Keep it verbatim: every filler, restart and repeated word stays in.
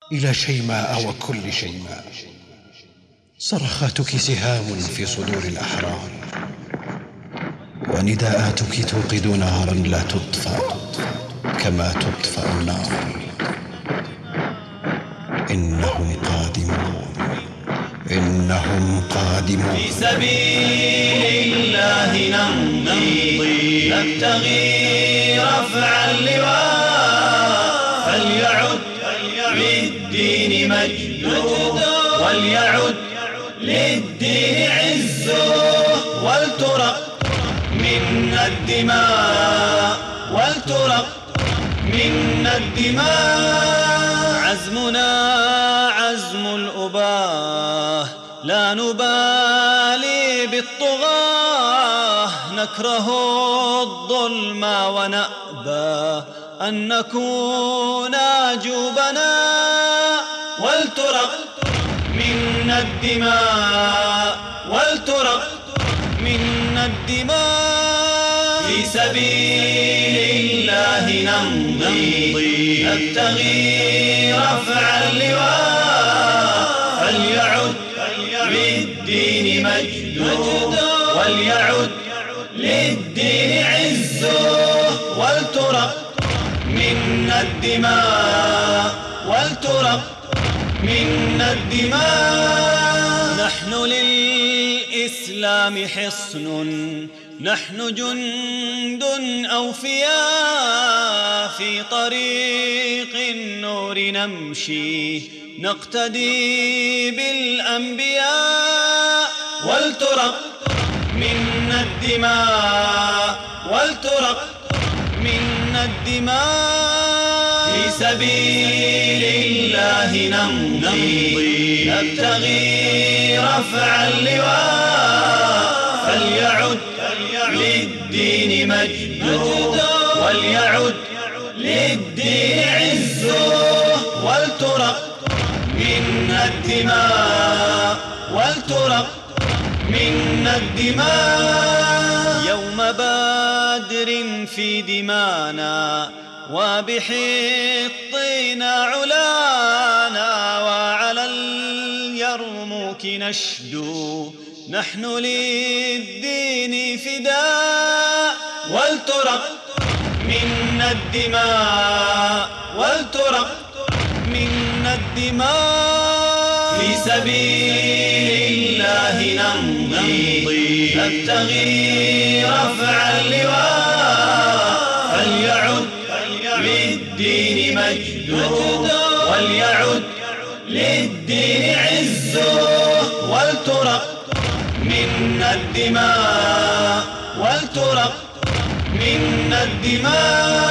إلى شيماء وكل شيماء. صرخاتك سهام في صدور الأحرار، ونداءاتك توقد نارا لا تطفأ كما تطفأ النار. إنهم قادمون، إنهم قادمون. في سبيل الله نمضي نبتغي رفع اللواء، فليعد للدين مجده وليعد للدين عزه، ولترق منا الدماء ولترق منا الدماء. عزمنا عزم الأباه، لا نبالي بالطغاة، نكره الظلم ونأبى أن نكون جوبنا. ولترق منا الدماء ولترق منا الدماء. في سبيل الله نمضي نبتغي رفع اللواء، فليعد للدين مجده وليعد للدين عزه، ولترق منا الدماء ولترق منا الدماء. نحن للإسلام حصن، نحن جند أوفياء، في طريق النور نمشي نقتدي بالأنبياء. ولترق منا الدماء ولترق منا الدماء. في سبيل الله نمضي نبتغي رفع اللواء، فليعد للدين مجده وليعد للدين عزه، ولترق منا الدماء ولترق منا الدماء. يوم بدر في دمانا وبحطنا علانا، وعلى اليرموك نشدو نحن للدين فداء. ولترق منا الدماء ولترق منا الدماء. في سبيل الله نمضي نبتغي رفع اللواء، فليعد للدين مجده وليعد للدين عزه، ولترق منا الدماء ولترق منا الدماء.